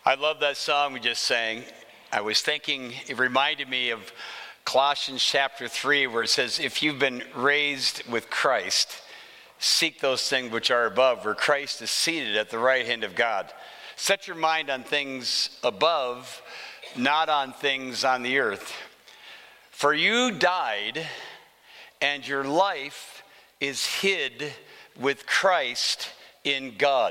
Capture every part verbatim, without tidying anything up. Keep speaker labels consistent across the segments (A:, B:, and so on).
A: I love that song we just sang. I was thinking, it reminded me of Colossians chapter three, where it says, if you've been raised with Christ, seek those things which are above, where Christ is seated at the right hand of God. Set your mind on things above, not on things on the earth. For you died, and your life is hid with Christ in God.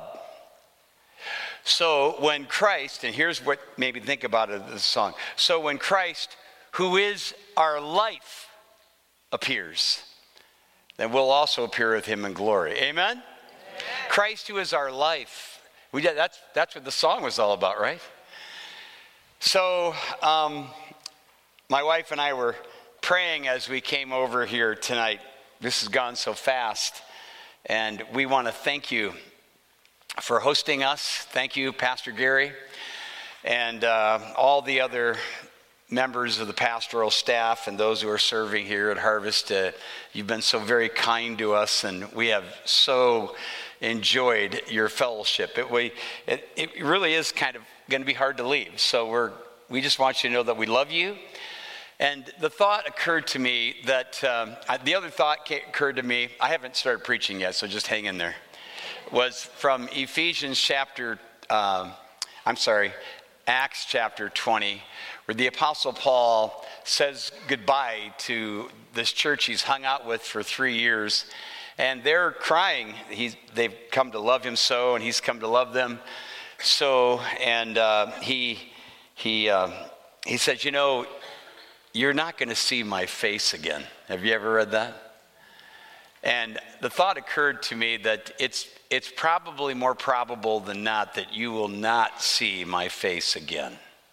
A: So when Christ, and here's what maybe think about it, this song. So when Christ, who is our life, appears, then we'll also appear with him in glory. Amen? Amen. Christ, who is our life. We did, that's, that's what the song was all about, right? So um, my wife and I were praying as we came over here tonight. This has gone so fast. And we want to thank you for hosting us. Thank you, Pastor Gary, and uh, all the other members of the pastoral staff and those who are serving here at Harvest. Uh, you've been so very kind to us, and we have so enjoyed your fellowship. It, we, it, it really is kind of going to be hard to leave. So we're we just want you to know that we love you. And the thought occurred to me that, um, the other thought occurred to me, I haven't started preaching yet, so just hang in there, was from Ephesians chapter, um, I'm sorry, Acts chapter twenty, where the Apostle Paul says goodbye to this church he's hung out with for three years. And they're crying. He's, they've come to love him so, and he's come to love them so. And uh, he, he, uh, he says, you know, you're not going to see my face again. Have you ever read that? And the thought occurred to me that it's it's probably more probable than not that you will not see my face again.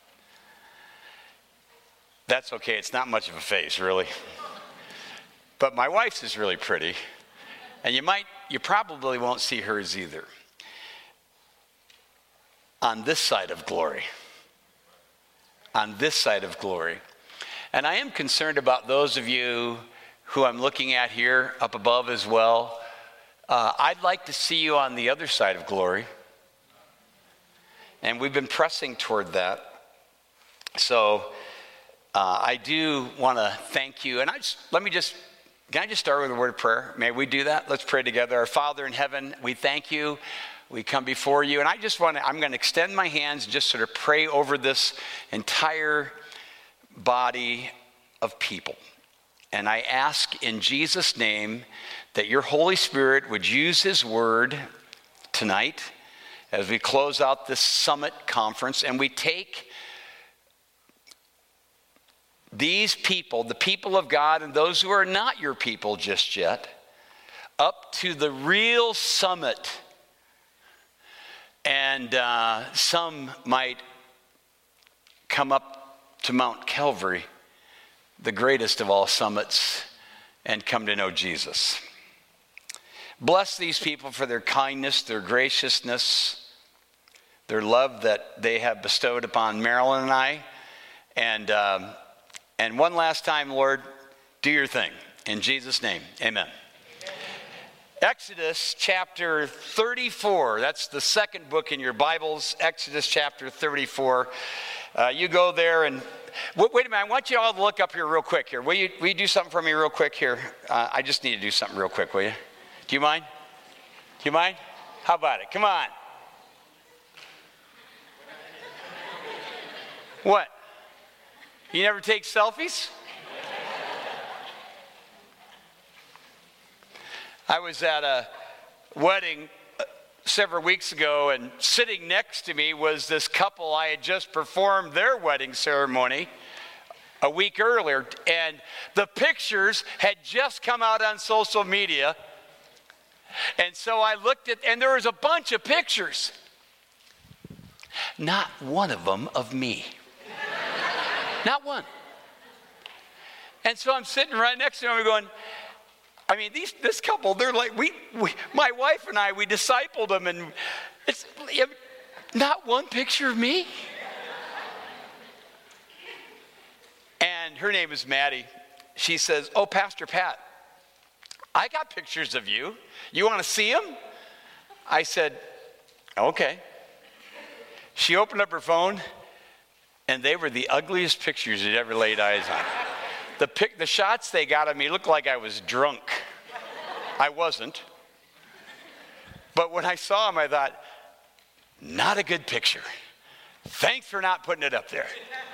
A: That's okay. It's not much of a face, really. But my wife's is really pretty. And you might, you probably won't see hers either. On this side of glory. On this side of glory. And I am concerned about those of you who I'm looking at here up above as well. Uh, I'd like to see you on the other side of glory. And we've been pressing toward that. So uh, I do want to thank you. And I just, let me just, can I just start with a word of prayer? May we do that? Let's pray together. Our Father in heaven, we thank you. We come before you. And I just want to, I'm going to extend my hands and just sort of pray over this entire body of people. And I ask in Jesus' name that your Holy Spirit would use his word tonight as we close out this summit conference, and we take these people, the people of God and those who are not your people just yet, up to the real summit. And uh, some might come up to Mount Calvary, the greatest of all summits, and come to know Jesus. Bless these people for their kindness, their graciousness, their love that they have bestowed upon Marilyn and I. And, um, and one last time, Lord, do your thing. In Jesus' name, amen. Exodus chapter thirty-four. That's the second book in your Bibles, Exodus chapter thirty-four. Uh, you go there and, wait, wait a minute, I want you all to look up here real quick here. Will you, will you do something for me real quick here? Uh, I just need to do something real quick, will you? Do you mind? Do you mind? How about it? Come on. What? You never take selfies? I was at a wedding several weeks ago, and sitting next to me was this couple. I had just performed their wedding ceremony a week earlier, and the pictures had just come out on social media. And so I looked at, and there was a bunch of pictures. Not one of them of me. Not one. And so I'm sitting right next to them, and going, I mean, these, this couple, they're like, we, we, my wife and I, we discipled them, and it's not one picture of me. And her name is Maddie. She says, oh, Pastor Pat, I got pictures of you. You want to see them? I said, okay. She opened up her phone, and they were the ugliest pictures she'd ever laid eyes on. The, pic, the shots they got of me looked like I was drunk. I wasn't. But when I saw them, I thought, not a good picture. Thanks for not putting it up there.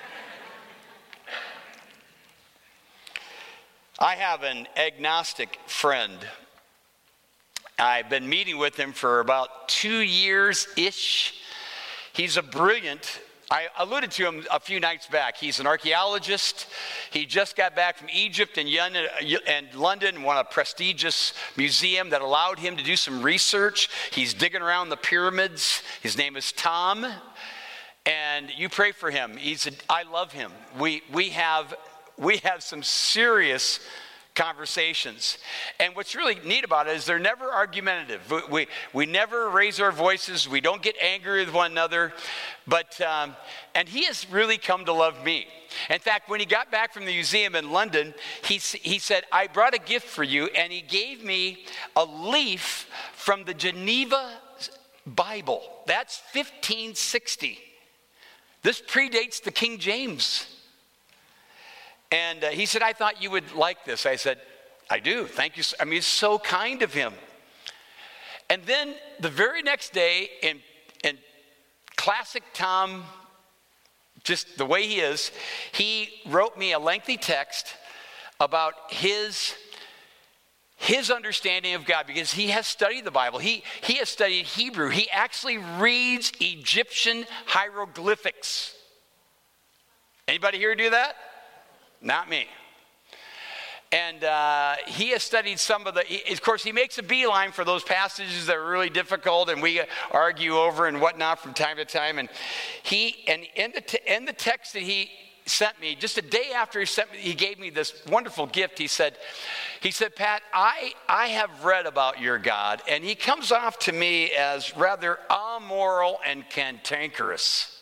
A: I have an agnostic friend. I've been meeting with him for about two years-ish. He's a brilliant, I alluded to him a few nights back. He's an archaeologist. He just got back from Egypt and London, won a prestigious museum that allowed him to do some research. He's digging around the pyramids. His name is Tom. And you pray for him. He's a, I love him. We, we have... We have some serious conversations. And what's really neat about it is they're never argumentative. We, we, we never raise our voices. We don't get angry with one another. But, um, and he has really come to love me. In fact, when he got back from the museum in London, he, he said, I brought a gift for you. And he gave me a leaf from the Geneva Bible. That's fifteen sixty. This predates the King James. And uh, he said, I thought you would like this. I said, I do. Thank you. I mean, it's so kind of him. And then the very next day, in, in classic Tom, just the way he is, he wrote me a lengthy text about his, his understanding of God, because he has studied the Bible. He, he has studied Hebrew. He actually reads Egyptian hieroglyphics. Anybody here do that? Not me. And uh, he has studied some of the, he, of course, he makes a beeline for those passages that are really difficult and we argue over and whatnot from time to time. And he, and in the, t- in the text that he sent me, just a day after he sent me, he gave me this wonderful gift. He said, he said, Pat, I, I have read about your God, and he comes off to me as rather amoral and cantankerous.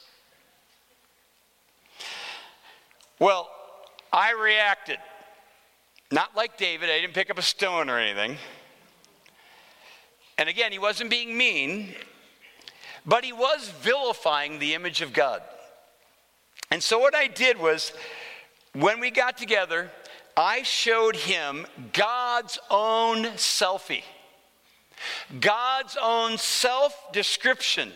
A: Well, I reacted, not like David. I didn't pick up a stone or anything. And again, he wasn't being mean, but he was vilifying the image of God. And so what I did was, when we got together, I showed him God's own selfie, God's own self-description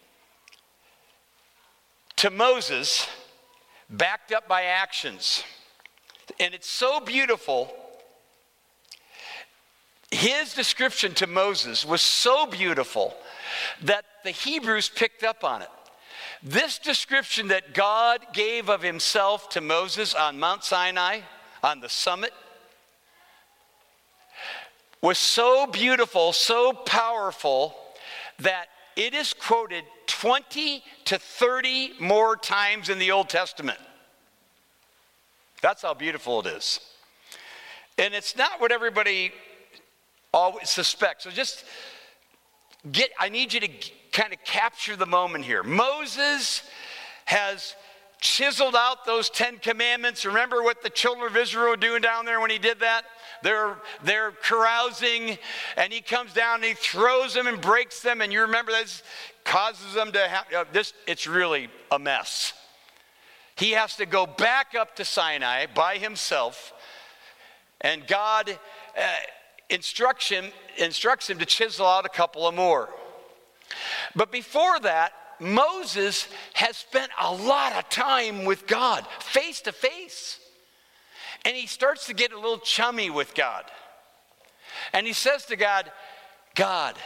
A: to Moses, backed up by actions. And it's so beautiful. His description to Moses was so beautiful that the Hebrews picked up on it. This description that God gave of himself to Moses on Mount Sinai, on the summit, was so beautiful, so powerful, that it is quoted twenty to thirty more times in the Old Testament. That's how beautiful it is. And it's not what everybody always suspects. So just get, I need you to kind of capture the moment here. Moses has chiseled out those Ten Commandments. Remember what the children of Israel were doing down there when he did that? They're, they're carousing, and he comes down and he throws them and breaks them. And you remember this causes them to have, uh, this, it's really a mess. He has to go back up to Sinai by himself, and God uh, instructs him, instructs him to chisel out a couple of more. But before that, Moses has spent a lot of time with God, face to face. And he starts to get a little chummy with God. And he says to God, God,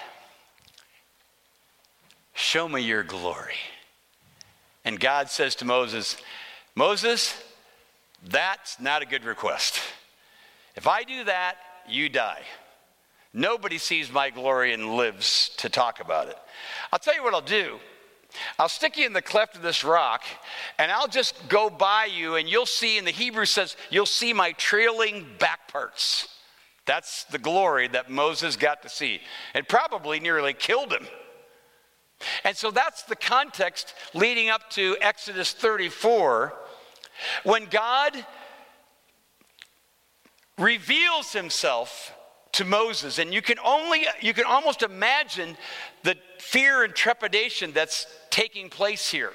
A: show me your glory. And God says to Moses, Moses, that's not a good request. If I do that, you die. Nobody sees my glory and lives to talk about it. I'll tell you what I'll do. I'll stick you in the cleft of this rock, and I'll just go by you, and you'll see, and the Hebrew says, you'll see my trailing back parts. That's the glory that Moses got to see. It probably nearly killed him. And so that's the context leading up to Exodus thirty-four, when God reveals himself to Moses. And you can only, you can almost imagine the fear and trepidation that's taking place here.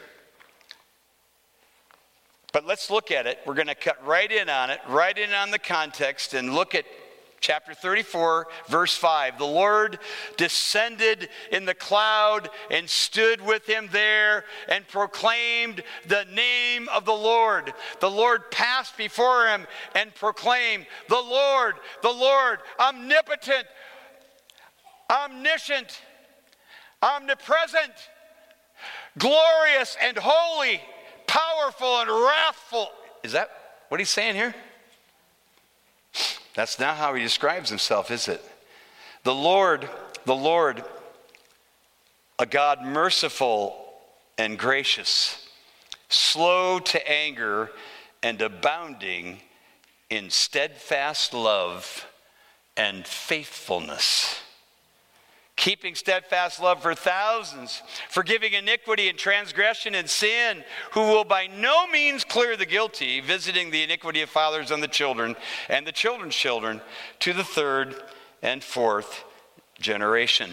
A: But let's look at it. We're going to cut right in on it, right in on the context, and look at chapter thirty-four, verse five. The Lord descended in the cloud and stood with him there and proclaimed the name of the Lord. The Lord passed before him and proclaimed, the Lord, the Lord, omnipotent, omniscient, omnipresent, glorious and holy, powerful and wrathful. Is that what he's saying here? That's not how he describes himself, is it? The Lord, the Lord, a God merciful and gracious, slow to anger and abounding in steadfast love and faithfulness, keeping steadfast love for thousands, forgiving iniquity and transgression and sin, who will by no means clear the guilty, visiting the iniquity of fathers on the children and the children's children to the third and fourth generation.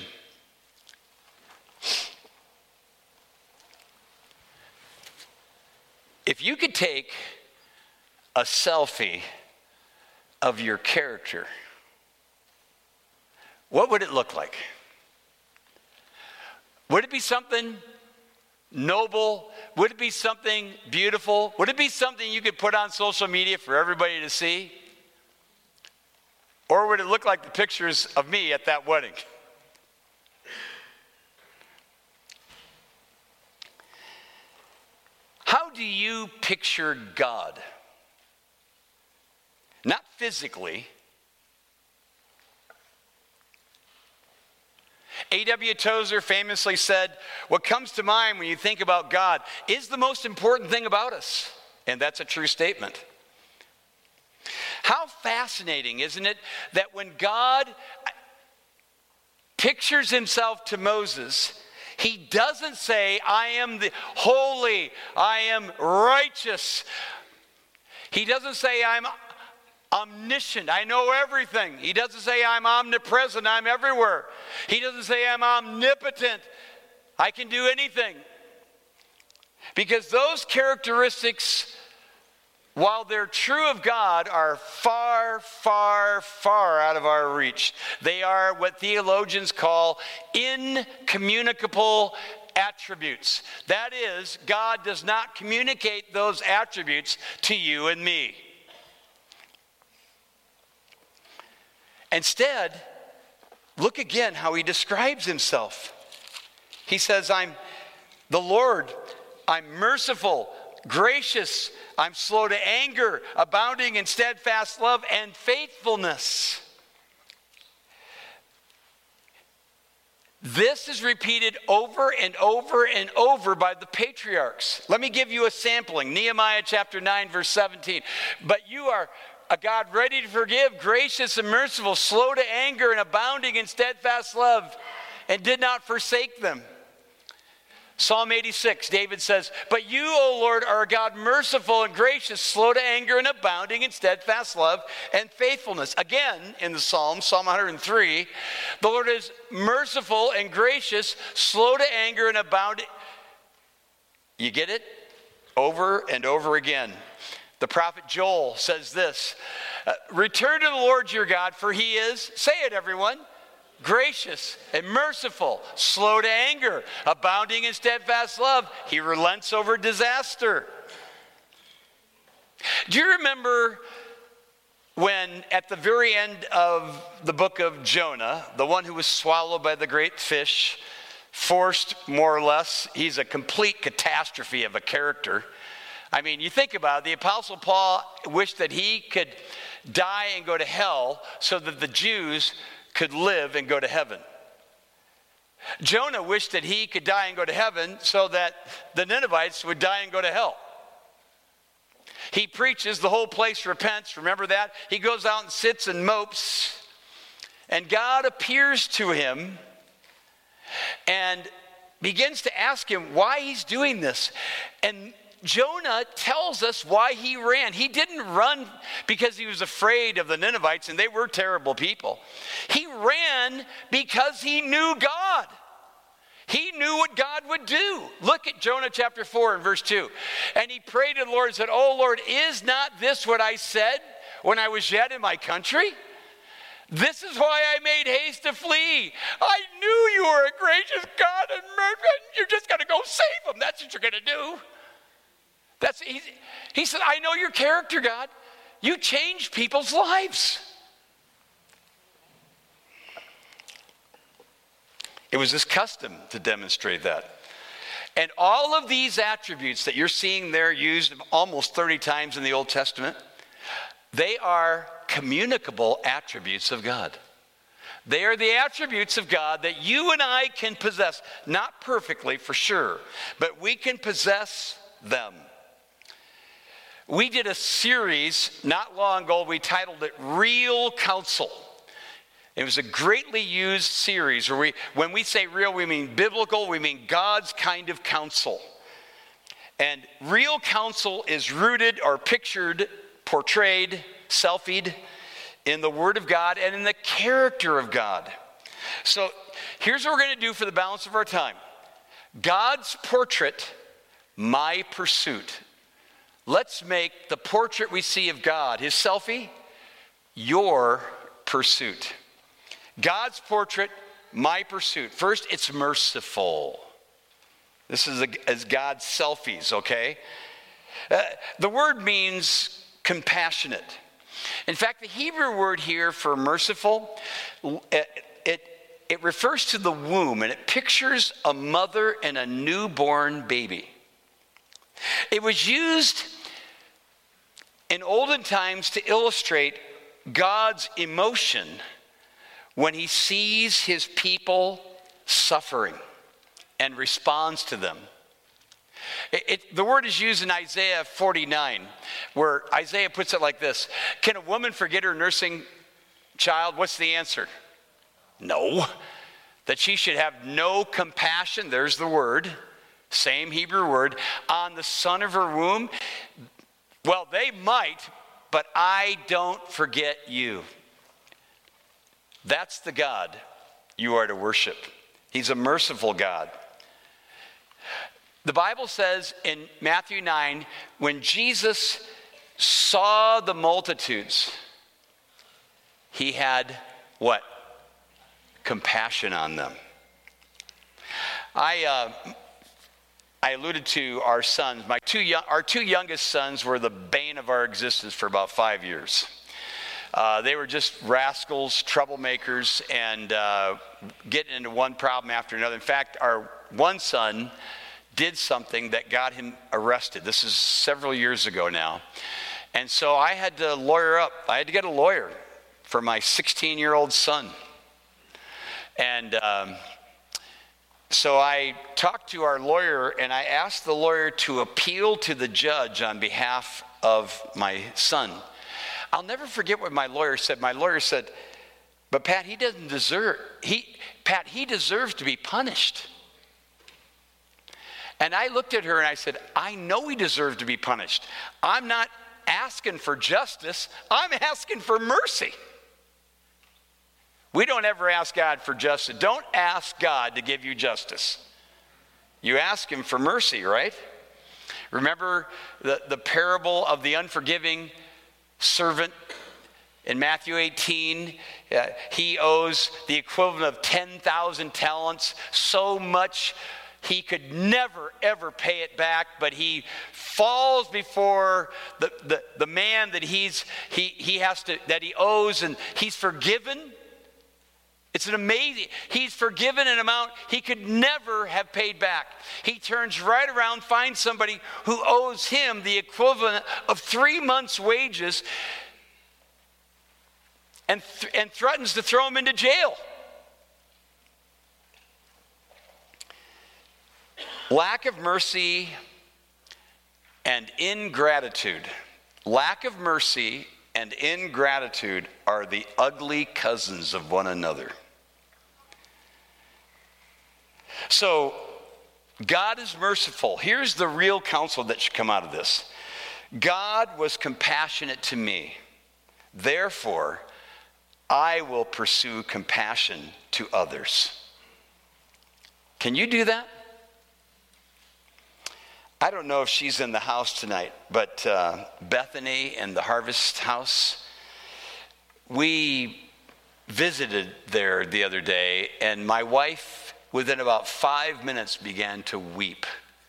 A: If you could take a selfie of your character, what would it look like? Would it be something noble? Would it be something beautiful? Would it be something you could put on social media for everybody to see? Or would it look like the pictures of me at that wedding? How do you picture God? Not physically. A W Tozer famously said, what comes to mind when you think about God is the most important thing about us. And that's a true statement. How fascinating, isn't it, that when God pictures himself to Moses, he doesn't say, I am the holy, I am righteous. He doesn't say, I'm omniscient, I know everything. He doesn't say I'm omnipresent, I'm everywhere. He doesn't say I'm omnipotent, I can do anything. Because those characteristics, while they're true of God, are far, far, far out of our reach. They are what theologians call incommunicable attributes. That is, God does not communicate those attributes to you and me. Instead, look again how he describes himself. He says, I'm the Lord, I'm merciful, gracious, I'm slow to anger, abounding in steadfast love and faithfulness. This is repeated over and over and over by the patriarchs. Let me give you a sampling. Nehemiah chapter nine, verse seventeen. But you are a God ready to forgive, gracious and merciful, slow to anger and abounding in steadfast love, and did not forsake them. Psalm eighty-six, David says, but you, O Lord, are a God merciful and gracious, slow to anger and abounding in steadfast love and faithfulness. Again, in the Psalm, Psalm one hundred three, the Lord is merciful and gracious, slow to anger and abounding. You get it? Over and over again. The prophet Joel says this, return to the Lord your God, for he is, say it everyone, gracious and merciful, slow to anger, abounding in steadfast love. He relents over disaster. Do you remember when at the very end of the book of Jonah, the one who was swallowed by the great fish, forced more or less, he's a complete catastrophe of a character. I mean, you think about it, the Apostle Paul wished that he could die and go to hell so that the Jews could live and go to heaven. Jonah wished that he could die and go to heaven so that the Ninevites would die and go to hell. He preaches, the whole place repents, remember that? He goes out and sits and mopes, and God appears to him and begins to ask him why he's doing this. And Jonah tells us why he ran. He didn't run because he was afraid of the Ninevites, and they were terrible people. He ran because he knew God. He knew what God would do. Look at Jonah chapter four and verse two. And he prayed to the Lord and said, "Oh Lord, is not this what I said when I was yet in my country? This is why I made haste to flee. I knew you were a gracious God, and you're just going to go save them. That's what you're going to do." That's he, he said, "I know your character, God. You change people's lives." It was his custom to demonstrate that. And all of these attributes that you're seeing there used almost thirty times in the Old Testament, they are communicable attributes of God. They are the attributes of God that you and I can possess. Not perfectly, for sure, but we can possess them. We did a series not long ago. We titled it Real Counsel. It was a greatly used series where we, when we say real, we mean biblical, we mean God's kind of counsel. And real counsel is rooted or pictured, portrayed, selfied in the Word of God and in the character of God. So here's what we're going to do for the balance of our time. God's portrait, my pursuit. Let's make the portrait we see of God, his selfie, your pursuit. God's portrait, my pursuit. First, it's merciful. This is a, as God's selfies, okay? Uh, the word means compassionate. In fact, the Hebrew word here for merciful, it, it, it refers to the womb, and it pictures a mother and a newborn baby. It was used in olden times to illustrate God's emotion when he sees his people suffering and responds to them. It, it, the word is used in Isaiah forty-nine, where Isaiah puts it like this: can a woman forget her nursing child? What's the answer? No. That she should have no compassion, there's the word, same Hebrew word, on the son of her womb? Well, they might, but I don't forget you. That's the God you are to worship. He's a merciful God. The Bible says in Matthew nine, when Jesus saw the multitudes, he had what? Compassion on them. I uh, I alluded to our sons. My two young, our two youngest sons were the bane of our existence for about five years. Uh, they were just rascals, troublemakers, and uh, getting into one problem after another. In fact, our one son did something that got him arrested. This is several years ago now. And so I had to lawyer up. I had to get a lawyer for my sixteen-year-old son. And um, so I talked to our lawyer, and I asked the lawyer to appeal to the judge on behalf of my son. I'll never forget what my lawyer said. My lawyer said, but Pat, he doesn't deserve, he, Pat, he deserves to be punished. And I looked at her and I said, I know he deserves to be punished. I'm not asking for justice. I'm asking for mercy. We don't ever ask God for justice. Don't ask God to give you justice. You ask him for mercy, right? Remember the, the parable of the unforgiving servant in Matthew eighteen? Uh, he owes the equivalent of ten thousand talents, so much he could never, ever pay it back, but he falls before the, the, the man that he's he he has to that he owes, and he's forgiven. It's an amazing, he's forgiven an amount he could never have paid back. He turns right around, finds somebody who owes him the equivalent of three months' wages, and, th- and threatens to throw him into jail. Lack of mercy and ingratitude. Lack of mercy and ingratitude are the ugly cousins of one another. So, God is merciful. Here's the real counsel that should come out of this. God was compassionate to me. Therefore, I will pursue compassion to others. Can you do that? I don't know if she's in the house tonight, but uh, Bethany and the Harvest House, we visited there the other day, and my wife, within about five minutes, began to weep,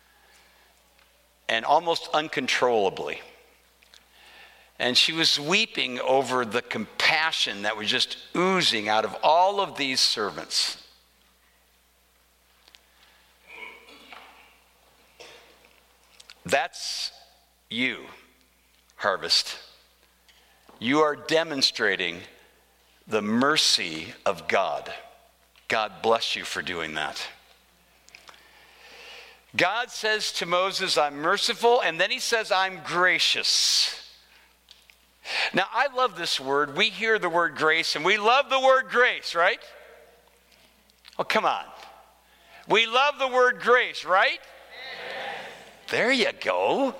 A: and almost uncontrollably. And she was weeping over the compassion that was just oozing out of all of these servants. That's you, Harvest. You are demonstrating the mercy of God. God bless you for doing that. God says to Moses, I'm merciful, and then he says, I'm gracious. Now, I love this word. We hear the word grace, and we love the word grace, right? Oh, come on. We love the word grace, right? There you go.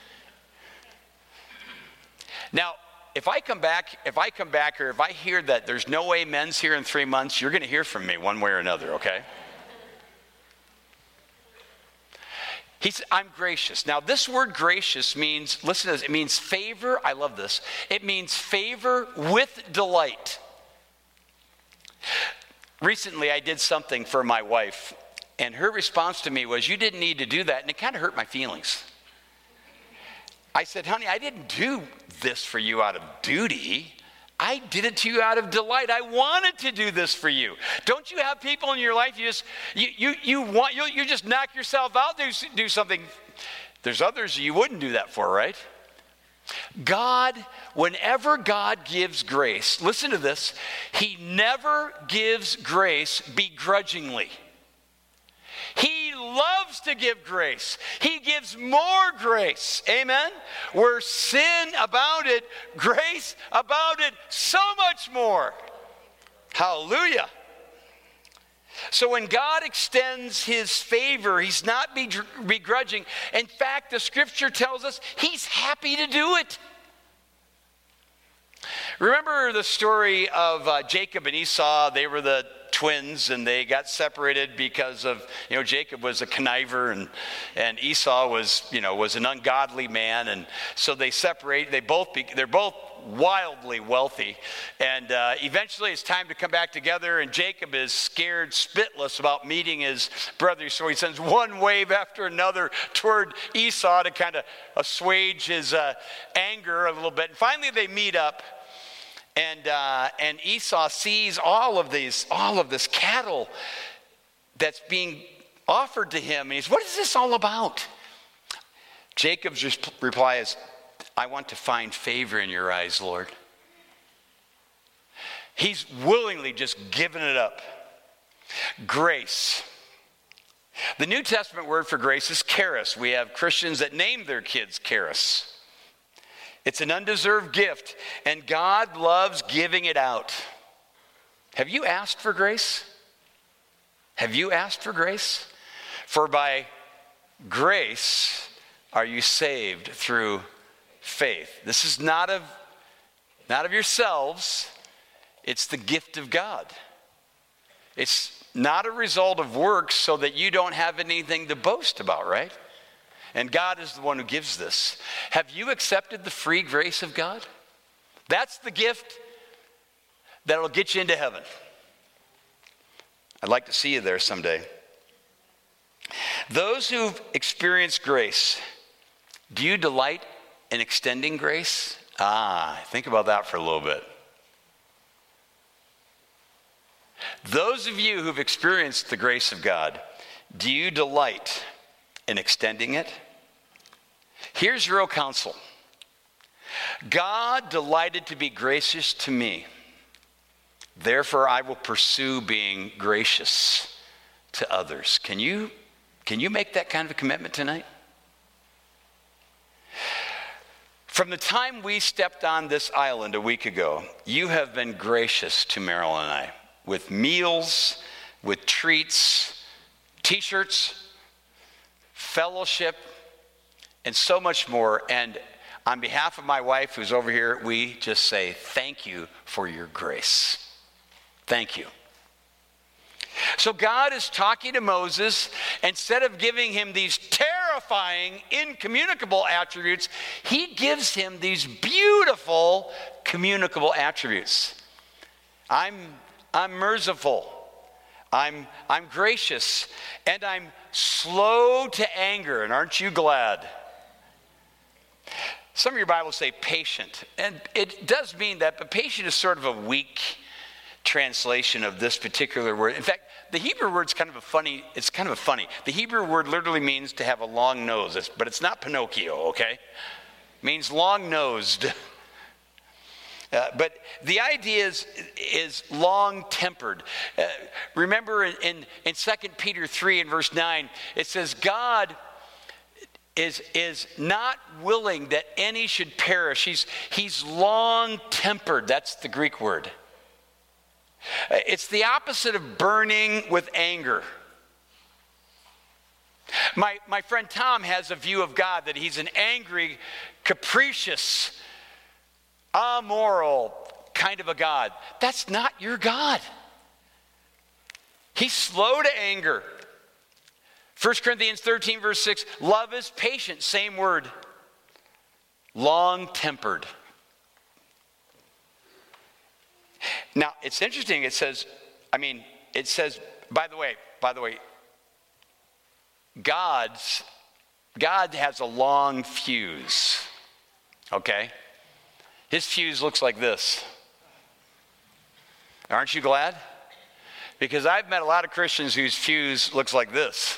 A: Now, if I come back, if I come back or if I hear that there's no amens here in three months, you're going to hear from me one way or another, okay? He's, I'm gracious. Now, this word gracious means, listen to this, it means favor. I love this. It means favor with delight. Recently, I did something for my wife. And her response to me was, you didn't need to do that. And it kind of hurt my feelings. I said, honey, I didn't do this for you out of duty. I did it to you out of delight. I wanted to do this for you. Don't you have people in your life you just, you you, you want, you, you just knock yourself out, do, do something. There's others you wouldn't do that for, right? God, whenever God gives grace, listen to this, he never gives grace begrudgingly. He loves to give grace. He gives more grace. Amen? Where sin abounded, grace abounded so much more. Hallelujah. So when God extends his favor, he's not begrudging. In fact, the scripture tells us he's happy to do it. Remember the story of uh, Jacob and Esau? They were the twins, and they got separated because of, you know, Jacob was a conniver, and and Esau was, you know, was an ungodly man, and so they separate. They both be, they're both wildly wealthy, and uh, eventually it's time to come back together. And Jacob is scared spitless about meeting his brother, so he sends one wave after another toward Esau to kind of assuage his uh, anger a little bit. And finally, they meet up. And uh, and Esau sees all of these, all of this cattle that's being offered to him, and he's, what is this all about? Jacob's reply is, I want to find favor in your eyes, Lord. He's willingly just given it up. Grace. The New Testament word for grace is charis. We have Christians that name their kids charis. It's an undeserved gift, and God loves giving it out. Have you asked for grace? Have you asked for grace? For by grace are you saved through faith. This is not of, not of yourselves. It's the gift of God. It's not a result of works so that you don't have anything to boast about, right? And God is the one who gives this. Have you accepted the free grace of God? That's the gift that will get you into heaven. I'd like to see you there someday. Those who've experienced grace, do you delight in extending grace? Ah, think about that for a little bit. Those of you who've experienced the grace of God, do you delight in extending it? Here's real counsel. God delighted to be gracious to me. Therefore, I will pursue being gracious to others. Can you, can you make that kind of a commitment tonight? From the time we stepped on this island a week ago, you have been gracious to Meryl and I with meals, with treats, t-shirts, fellowship, and so much more. And on behalf of my wife who's over here, we just say thank you for your grace. Thank you. So God is talking to Moses. Instead of giving him these terrifying, incommunicable attributes, he gives him these beautiful, communicable attributes. I'm, I'm merciful. I'm, I'm gracious. And I'm slow to anger. And aren't you glad? Some of your Bibles say patient. And it does mean that, but patient is sort of a weak translation of this particular word. In fact, the Hebrew word's kind of a funny, it's kind of a funny. The Hebrew word literally means to have a long nose, it's, but it's not Pinocchio, okay? It means long-nosed. Uh, but the idea is, is long-tempered. Uh, remember in, in, in Second Peter three and verse nine, it says, God is, is not willing that any should perish. He's, he's long-tempered. That's the Greek word. It's the opposite of burning with anger. My, my friend Tom has a view of God that he's an angry, capricious, amoral kind of a God. That's not your God. He's slow to anger. First Corinthians thirteen verse six, love is patient, same word. Long-tempered. Now, it's interesting, it says, I mean, it says, by the way, by the way, God's, God has a long fuse, okay? His fuse looks like this. Aren't you glad? Because I've met a lot of Christians whose fuse looks like this.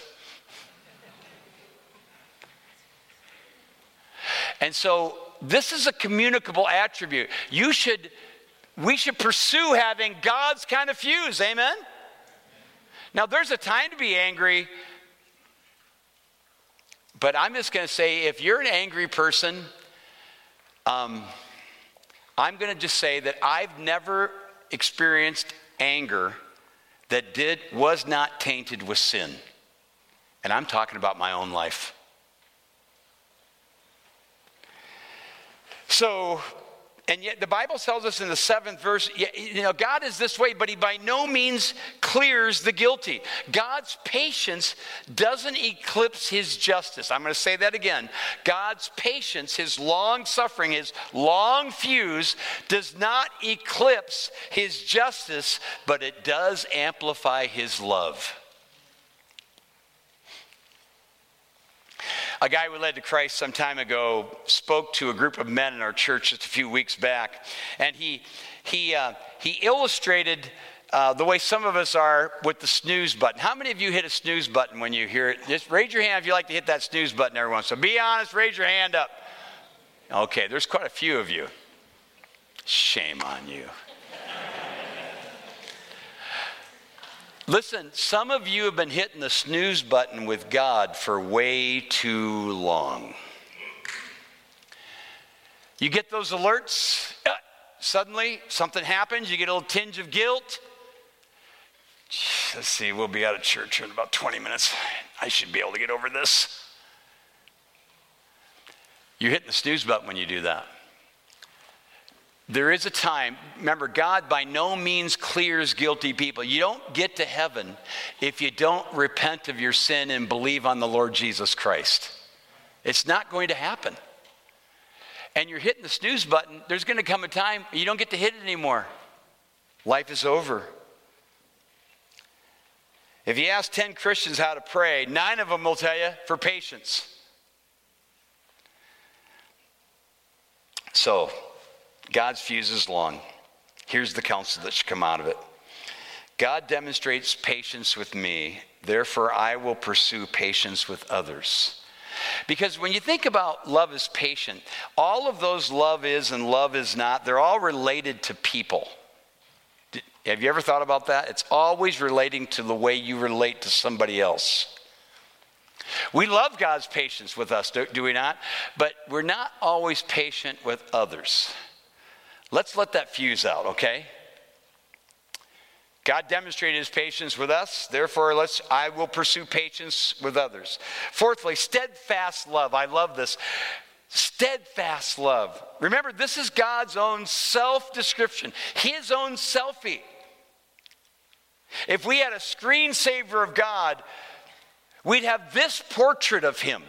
A: And so, this is a communicable attribute. You should... We should pursue having God's kind of fuse, amen? Now, there's a time to be angry, but I'm just going to say, if you're an angry person, um, I'm going to just say that I've never experienced anger that did was not tainted with sin. And I'm talking about my own life. So... And yet the Bible tells us in the seventh verse, you know, God is this way, but he by no means clears the guilty. God's patience doesn't eclipse his justice. I'm going to say that again. God's patience, his long suffering, his long fuse does not eclipse his justice, but it does amplify his love. A guy we led to Christ some time ago spoke to a group of men in our church just a few weeks back, and he he uh, he illustrated uh, the way some of us are with the snooze button. How many of you hit a snooze button when you hear it? Just raise your hand if you like to hit that snooze button every once. So be honest, raise your hand up. Okay, there's quite a few of you. Shame on you. Listen, some of you have been hitting the snooze button with God for way too long. You get those alerts, uh, suddenly something happens, you get a little tinge of guilt. Let's see, we'll be out of church in about twenty minutes. I should be able to get over this. You're hitting the snooze button when you do that. There is a time, remember, God by no means clears guilty people. You don't get to heaven if you don't repent of your sin and believe on the Lord Jesus Christ. It's not going to happen. And you're hitting the snooze button, there's going to come a time you don't get to hit it anymore. Life is over. If you ask ten Christians how to pray, nine of them will tell you for patience. So, God's fuse is long. Here's the counsel that should come out of it. God demonstrates patience with me, therefore I will pursue patience with others. Because when you think about love is patient, all of those love is and love is not, they're all related to people. Have you ever thought about that? It's always relating to the way you relate to somebody else. We love God's patience with us, do, do we not? But we're not always patient with others. Let's let that fuse out, okay? God demonstrated his patience with us. Therefore, let's, I will pursue patience with others. Fourthly, steadfast love. I love this. Steadfast love. Remember, this is God's own self-description, his own selfie. If we had a screensaver of God, we'd have this portrait of him.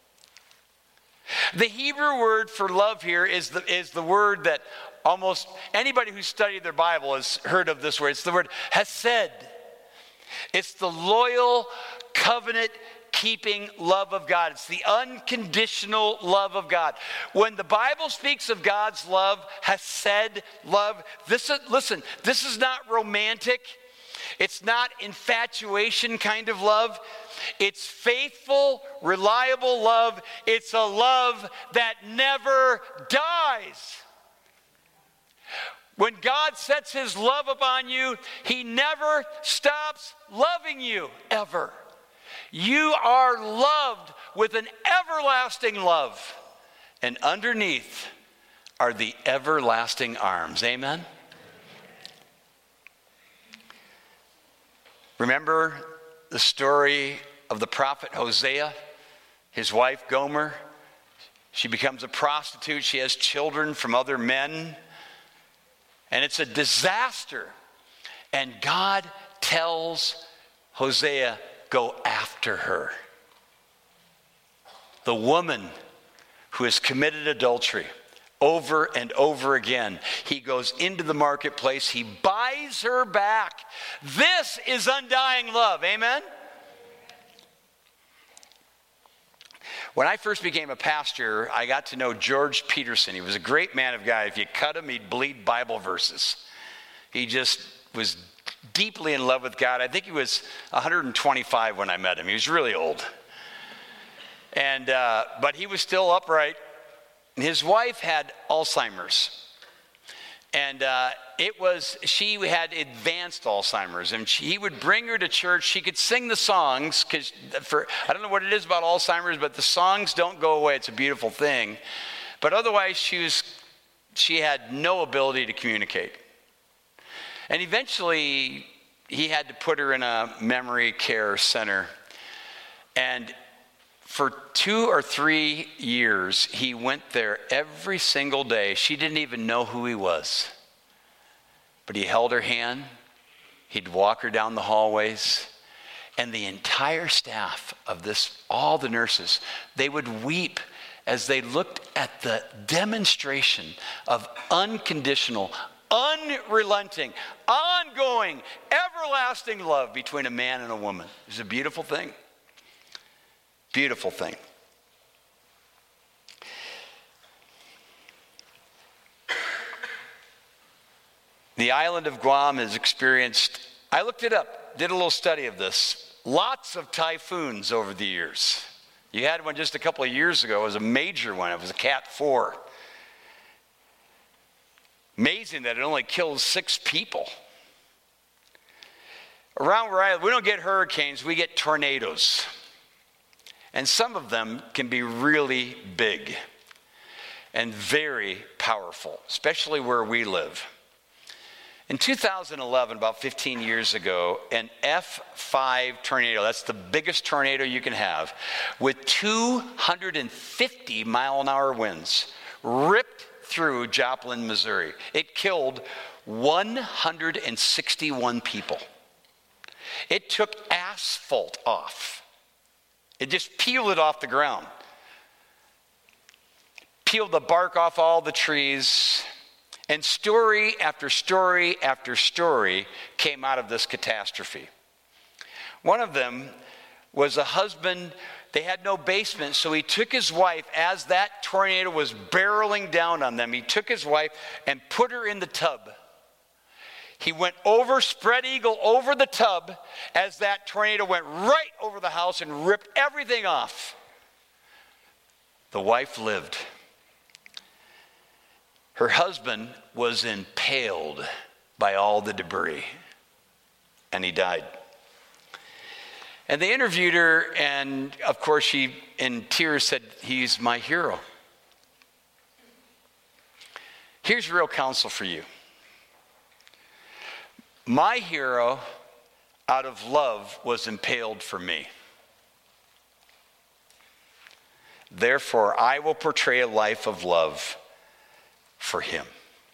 A: The Hebrew word for love here is the, is the word that almost anybody who's studied their Bible has heard of this word. It's the word hesed. It's the loyal, covenant-keeping love of God. It's the unconditional love of God. When the Bible speaks of God's love, hesed love, this is, listen, this is not romantic. It's not infatuation kind of love. It's faithful, reliable love. It's a love that never dies. When God sets his love upon you, he never stops loving you, ever. You are loved with an everlasting love. And underneath are the everlasting arms. Amen? Remember the story of the prophet Hosea? His wife Gomer, she becomes a prostitute. She has children from other men. And it's a disaster. And God tells Hosea, go after her. The woman who has committed adultery over and over again. He goes into the marketplace. He buys her back. This is undying love. Amen? When I first became a pastor, I got to know George Peterson. He was a great man of God. If you cut him, he'd bleed Bible verses. He just was deeply in love with God. I think he was one hundred twenty-five when I met him. He was really old. And uh, but he was still upright. His wife had Alzheimer's. And uh, it was, she had advanced Alzheimer's, and she, he would bring her to church. She could sing the songs, because for, I don't know what it is about Alzheimer's, but the songs don't go away. It's a beautiful thing. But otherwise, she was, she had no ability to communicate. And eventually, he had to put her in a memory care center. And for two or three years, he went there every single day. She didn't even know who he was. But he held her hand. He'd walk her down the hallways. And the entire staff of this, all the nurses, they would weep as they looked at the demonstration of unconditional, unrelenting, ongoing, everlasting love between a man and a woman. It was a beautiful thing. Beautiful thing. The island of Guam has experienced, I looked it up, did a little study of this, lots of typhoons over the years. You had one just a couple of years ago. It was a major one. It was a Cat four. Amazing that it only killed six people. Around where I live, we don't get hurricanes, we get tornadoes. And some of them can be really big and very powerful, especially where we live. In two thousand eleven, about fifteen years ago, an F five tornado, that's the biggest tornado you can have, with two hundred fifty mile an hour winds, ripped through Joplin, Missouri. It killed one hundred sixty-one people. It took asphalt off. It just peeled it off the ground. Peeled the bark off all the trees. And story after story after story came out of this catastrophe. One of them was a husband. They had no basement, so he took his wife as that tornado was barreling down on them. He took his wife and put her in the tub. He went over, spread eagle over the tub as that tornado went right over the house and ripped everything off. The wife lived. Her husband was impaled by all the debris, and he died. And they interviewed her, and of course she, in tears, said, "He's my hero." Here's real counsel for you. My hero, out of love, was impaled for me. Therefore, I will portray a life of love for him.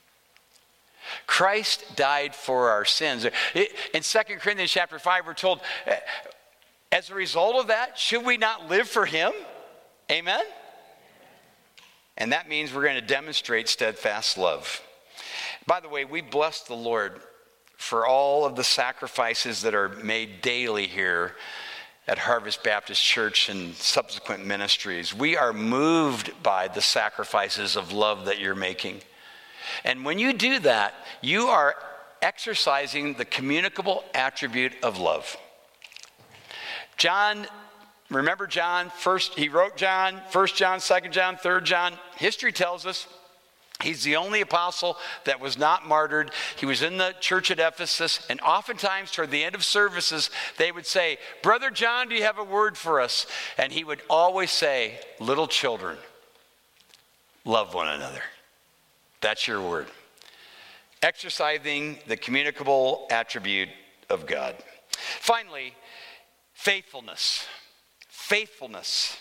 A: Christ died for our sins. In Second Corinthians chapter five, we're told, as a result of that, should we not live for him? Amen? And that means we're going to demonstrate steadfast love. By the way, we bless the Lord for all of the sacrifices that are made daily here at Harvest Baptist Church and subsequent ministries. We are moved by the sacrifices of love that you're making. And when you do that, you are exercising the communicable attribute of love. John, remember John, first, he wrote John, First John, Second John, Third John. History tells us he's the only apostle that was not martyred. He was in the church at Ephesus, and oftentimes toward the end of services, they would say, Brother John, do you have a word for us? And he would always say, little children, love one another. That's your word. Exercising the communicable attribute of God. Finally, faithfulness. Faithfulness.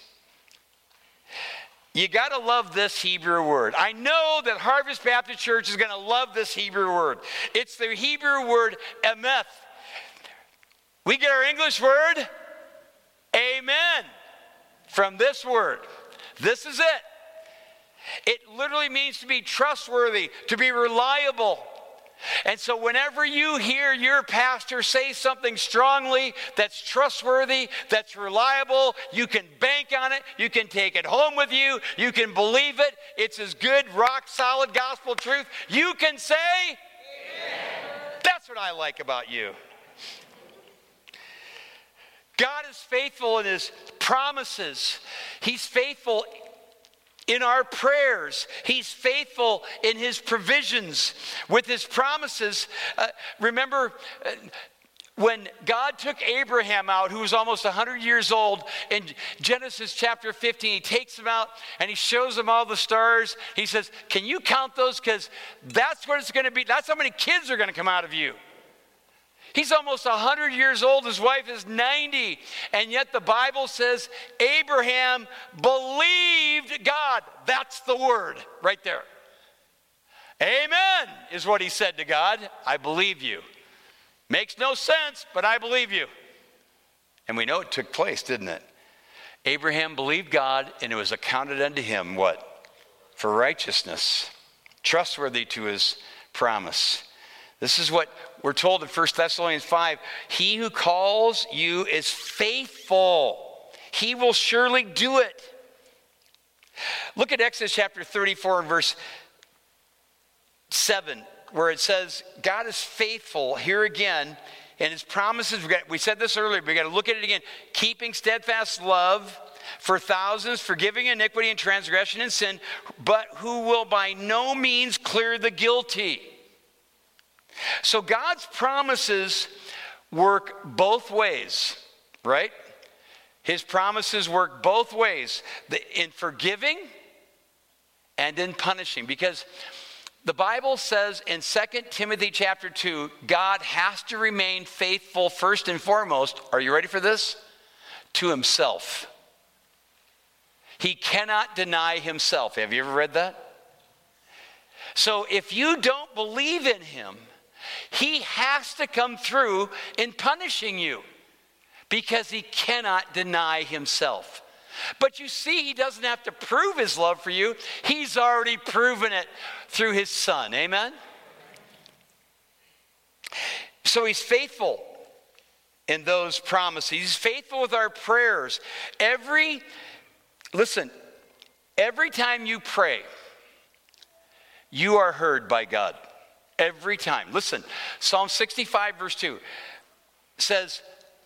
A: You got to love this Hebrew word. I know that Harvest Baptist Church is going to love this Hebrew word. It's the Hebrew word emeth. We get our English word amen from this word. This is it. It literally means to be trustworthy, to be reliable. And so whenever you hear your pastor say something strongly that's trustworthy, that's reliable, you can bank on it, you can take it home with you, you can believe it, it's as good, rock solid gospel truth, you can say, amen. That's what I like about you. God is faithful in his promises. He's faithful in our prayers. He's faithful in his provisions with his promises. Uh, remember uh, when God took Abraham out, who was almost one hundred years old, in Genesis chapter fifteen, he takes him out and he shows him all the stars. He says, can you count those? Because that's what it's going to be. That's how many kids are going to come out of you. He's almost one hundred years old. His wife is ninety. And yet the Bible says Abraham believed God. That's the word right there. Amen is what he said to God. I believe you. Makes no sense, but I believe you. And we know it took place, didn't it? Abraham believed God, and it was accounted unto him, what? For righteousness. Trustworthy to his promise. This is what we're told in First Thessalonians five. He who calls you is faithful. He will surely do it. Look at Exodus chapter thirty-four and verse seven, where it says, God is faithful here again, and his promises, we, got, we said this earlier, but we got to look at it again. Keeping steadfast love for thousands, forgiving iniquity and transgression and sin, but who will by no means clear the guilty. So God's promises work both ways, right? His promises work both ways, in forgiving and in punishing. Because the Bible says in Second Timothy chapter two, God has to remain faithful first and foremost, are you ready for this? To himself. He cannot deny himself. Have you ever read that? So if you don't believe in him, he has to come through in punishing you because he cannot deny himself. But you see, he doesn't have to prove his love for you. He's already proven it through his son. Amen? So he's faithful in those promises. He's faithful with our prayers. Every, listen, every time you pray, you are heard by God. Every time. Listen, Psalm sixty-five verse two says,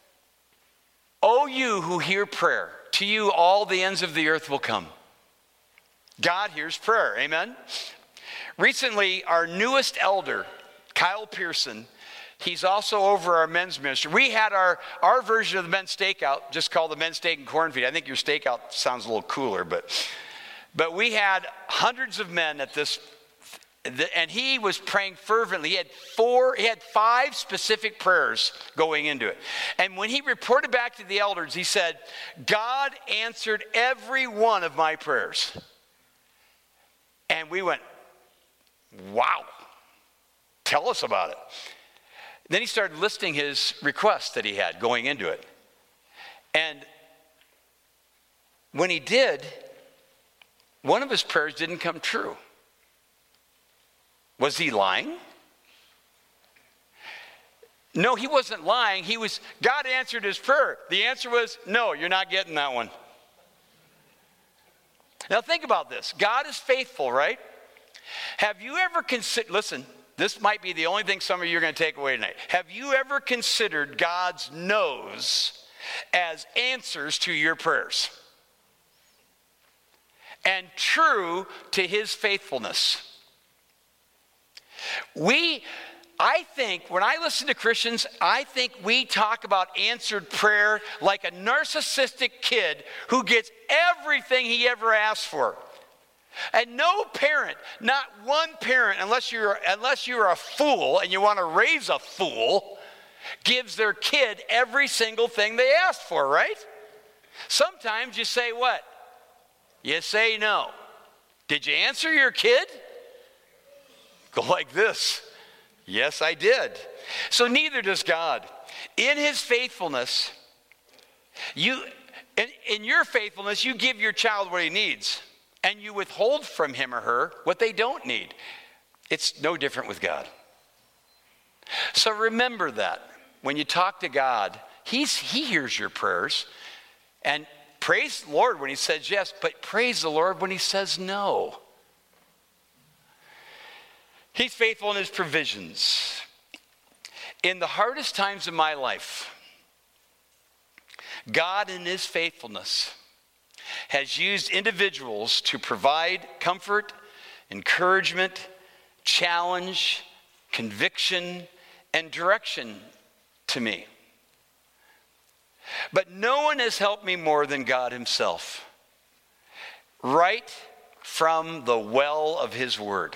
A: O you who hear prayer, to you all the ends of the earth will come. God hears prayer. Amen? Recently, our newest elder, Kyle Pearson, he's also over our men's ministry. We had our, our version of the men's stakeout, just called the men's steak and corn feed. I think your stakeout sounds a little cooler, but, but we had hundreds of men at this and he was praying fervently. He had four, he had five specific prayers going into it. And when he reported back to the elders, he said, God answered every one of my prayers. And we went, wow, tell us about it. Then he started listing his requests that he had going into it. And when he did, one of his prayers didn't come true. Was he lying? No, he wasn't lying. He was, God answered his prayer. The answer was, no, you're not getting that one. Now think about this. God is faithful, right? Have you ever considered, listen, this might be the only thing some of you are going to take away tonight. Have you ever considered God's no's as answers to your prayers? And true to his faithfulness. We, I think, when I listen to Christians, I think we talk about answered prayer like a narcissistic kid who gets everything he ever asked for. And no parent, not one parent, unless you're, unless you're a fool and you want to raise a fool, gives their kid every single thing they asked for, right? Sometimes you say what? You say no. Did you answer your kid? Go like this. Yes, I did. So neither does God. In his faithfulness, you, in, in your faithfulness, you give your child what he needs, and you withhold from him or her what they don't need. It's no different with God. So remember that when you talk to God, he's, he hears your prayers, and praise the Lord when he says yes, but praise the Lord when he says no. He's faithful in his provisions. In the hardest times of my life, God in his faithfulness has used individuals to provide comfort, encouragement, challenge, conviction, and direction to me. But no one has helped me more than God himself, right from the well of his word.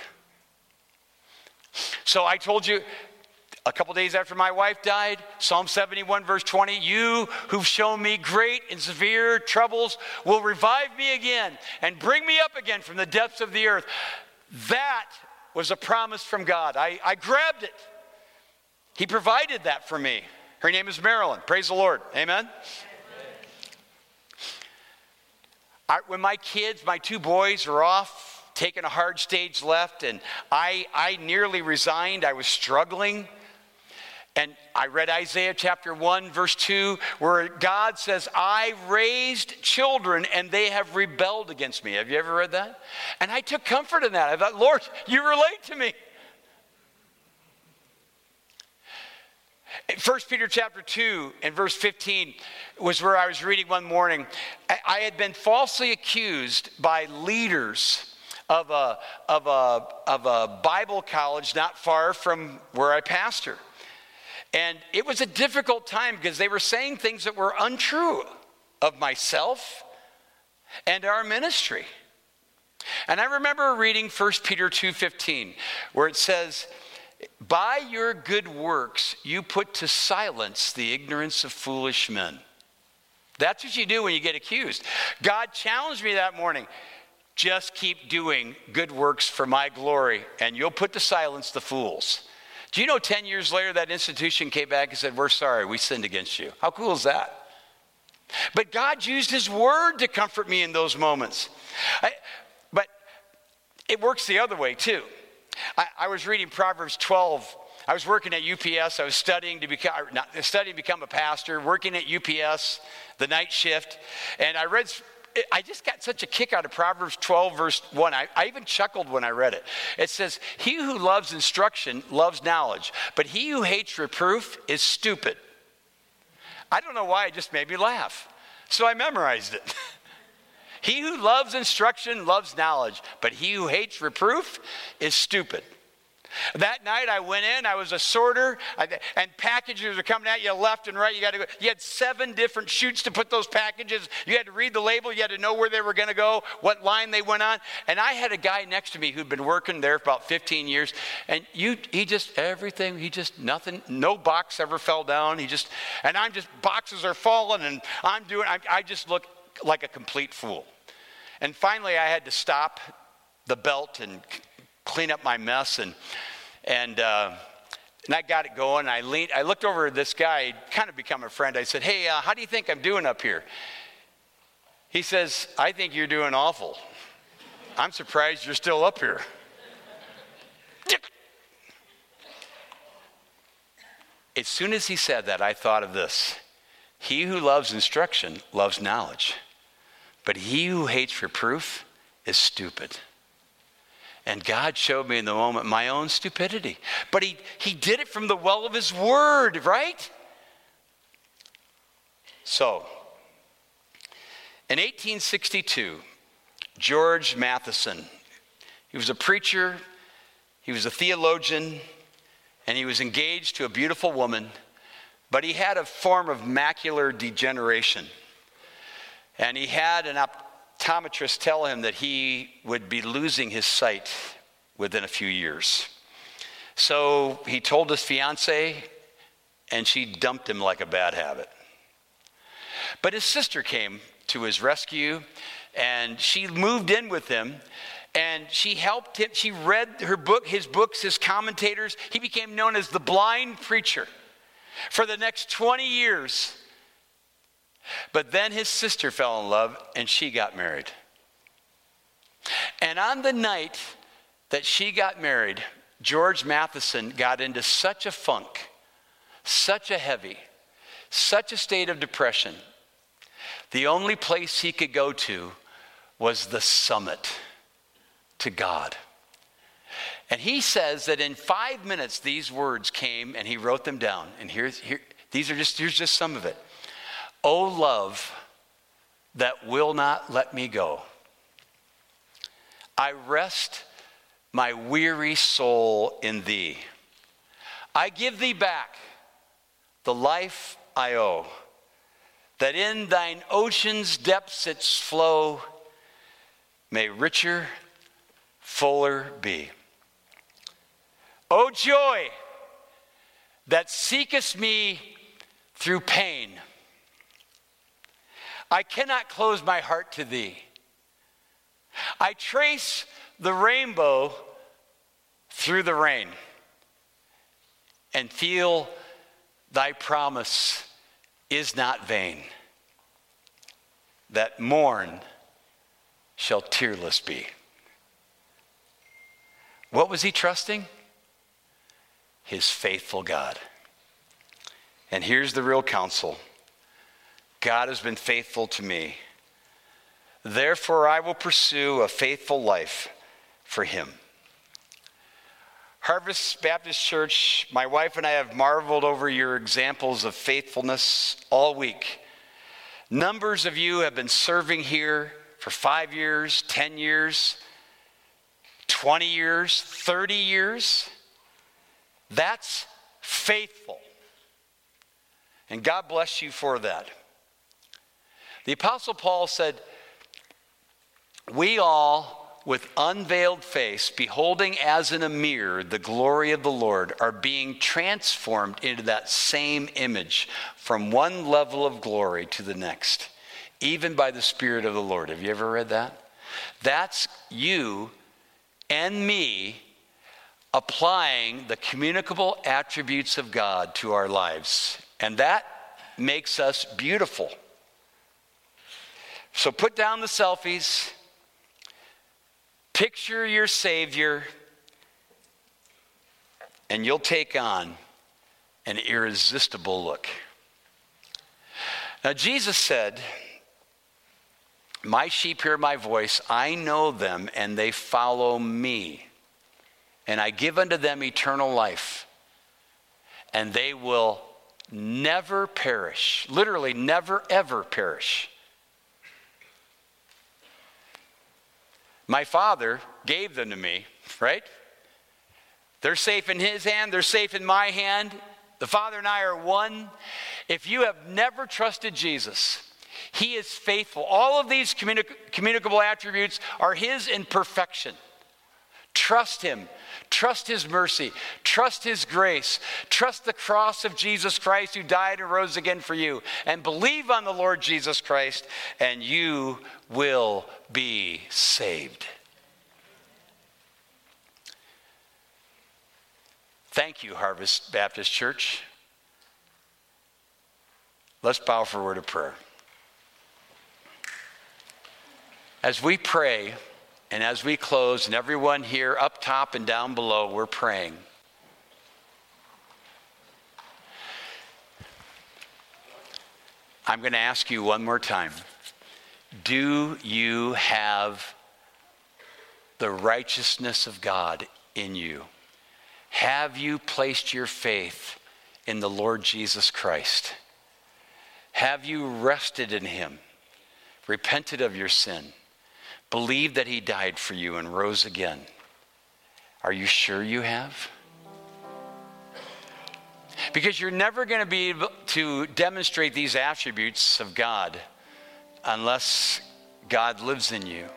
A: So I told you a couple days after my wife died, Psalm seventy-one verse twenty, you who've shown me great and severe troubles will revive me again and bring me up again from the depths of the earth. That was a promise from God. I, I grabbed it. He provided that for me. Her name is Marilyn. Praise the Lord. Amen. I, when my kids, my two boys were off, taking a hard stage left, and I, I nearly resigned. I was struggling. And I read Isaiah chapter one, verse two, where God says, I raised children and they have rebelled against me. Have you ever read that? And I took comfort in that. I thought, Lord, you relate to me. First Peter chapter two and verse fifteen was where I was reading one morning. I, I had been falsely accused by leaders of a, of, a, of a Bible college not far from where I pastor. And it was a difficult time because they were saying things that were untrue of myself and our ministry. And I remember reading First Peter two fifteen, where it says, by your good works you put to silence the ignorance of foolish men. That's what you do when you get accused. God challenged me that morning. Just keep doing good works for my glory, and you'll put to silence the fools. Do you know ten years later that institution came back and said, we're sorry, we sinned against you. How cool is that? But God used his word to comfort me in those moments. I, but it works the other way too. I, I was reading Proverbs twelve. I was working at U P S. I was studying to become, not studying to become a pastor, working at U P S, the night shift. And I read, I just got such a kick out of Proverbs twelve, verse one. I, I even chuckled when I read it. It says, he who loves instruction loves knowledge, but he who hates reproof is stupid. I don't know why, it just made me laugh. So I memorized it. He who loves instruction loves knowledge, but he who hates reproof is stupid. That night I went in, I was a sorter, I, and packages are coming at you left and right. You got to go. You had seven different chutes to put those packages. You had to read the label. You had to know where they were going to go, what line they went on. And I had a guy next to me who'd been working there for about fifteen years. And you, he just, everything, he just, nothing, no box ever fell down. He just, and I'm just, boxes are falling and I'm doing, I, I just look like a complete fool. And finally I had to stop the belt and clean up my mess, and and uh, and I got it going. I leaned, I looked over at this guy, kind of become a friend. I said, "Hey, uh, how do you think I'm doing up here?" He says, "I think you're doing awful. I'm surprised you're still up here." As soon as he said that, I thought of this: he who loves instruction loves knowledge, but he who hates reproof is stupid. And God showed me in the moment my own stupidity. But he, he did it from the well of his word, right? So, in eighteen sixty-two, George Matheson, he was a preacher, he was a theologian, and he was engaged to a beautiful woman, but he had a form of macular degeneration. And he had an op- optometrist tell him that he would be losing his sight within a few years. So he told his fiancée, and she dumped him like a bad habit. But his sister came to his rescue, and she moved in with him, and she helped him. She read her book, his books, his commentators. He became known as the blind preacher for the next twenty years. But then his sister fell in love, and she got married. And on the night that she got married, George Matheson got into such a funk, such a heavy, such a state of depression. The only place he could go to was the summit, to God. And he says that in five minutes, these words came, and he wrote them down. And here's, here, these are just, here's just some of it. "O love that will not let me go, I rest my weary soul in thee. I give thee back the life I owe, that in thine ocean's depths its flow may richer, fuller be. O joy that seekest me through pain, I cannot close my heart to thee. I trace the rainbow through the rain and feel thy promise is not vain, that morn shall tearless be." What was he trusting? His faithful God. And here's the real counsel. God has been faithful to me. Therefore, I will pursue a faithful life for him. Harvest Baptist Church, my wife and I have marveled over your examples of faithfulness all week. Numbers of you have been serving here for five years, ten years, twenty years, thirty years. That's faithful. And God bless you for that. The Apostle Paul said, "We all, with unveiled face, beholding as in a mirror the glory of the Lord, are being transformed into that same image from one level of glory to the next, even by the Spirit of the Lord." Have you ever read that? That's you and me applying the communicable attributes of God to our lives. And that makes us beautiful. So put down the selfies. Picture your Savior, and you'll take on an irresistible look. Now, Jesus said, "My sheep hear my voice, I know them, and they follow me. And I give unto them eternal life, and they will never perish." Literally, never, ever perish. "My Father gave them to me," right? They're safe in his hand. They're safe in my hand. The Father and I are one. If you have never trusted Jesus, he is faithful. All of these communic- communicable attributes are his in perfection. Trust him. Trust his mercy. Trust his grace. Trust the cross of Jesus Christ who died and rose again for you. And believe on the Lord Jesus Christ, and you will be saved. Thank you, Harvest Baptist Church. Let's bow for a word of prayer. As we pray, and as we close, and everyone here up top and down below, we're praying. I'm going to ask you one more time. Do you have the righteousness of God in you? Have you placed your faith in the Lord Jesus Christ? Have you rested in him, repented of your sin, believed that he died for you and rose again? Are you sure you have? Because you're never going to be able to demonstrate these attributes of God unless God lives in you.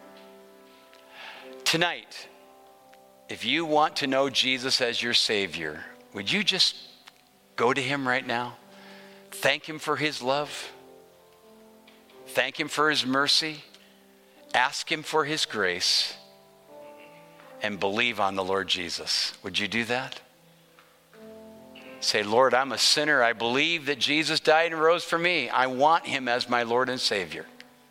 A: Tonight, if you want to know Jesus as your Savior, would you just go to him right now? Thank him for his love. Thank him for his mercy. Ask him for his grace. And believe on the Lord Jesus. Would you do that? Say, Lord, I'm a sinner. I believe that Jesus died and rose for me. I want him as my Lord and Savior.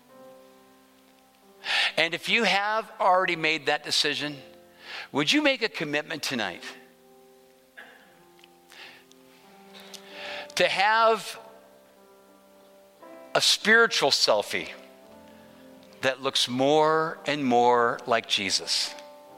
A: And if you have already made that decision, would you make a commitment tonight to have a spiritual selfie that looks more and more like Jesus,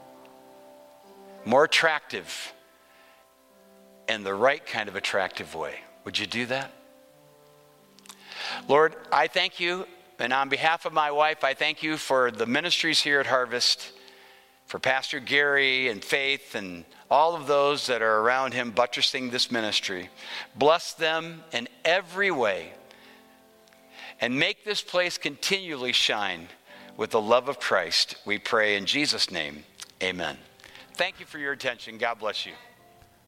A: more attractive, in the right kind of attractive way? Would you do that? Lord, I thank you, and on behalf of my wife, I thank you for the ministries here at Harvest, for Pastor Gary and Faith and all of those that are around him buttressing this ministry. Bless them in every way and make this place continually shine with the love of Christ. We pray in Jesus' name, amen. Thank you for your attention. God bless you.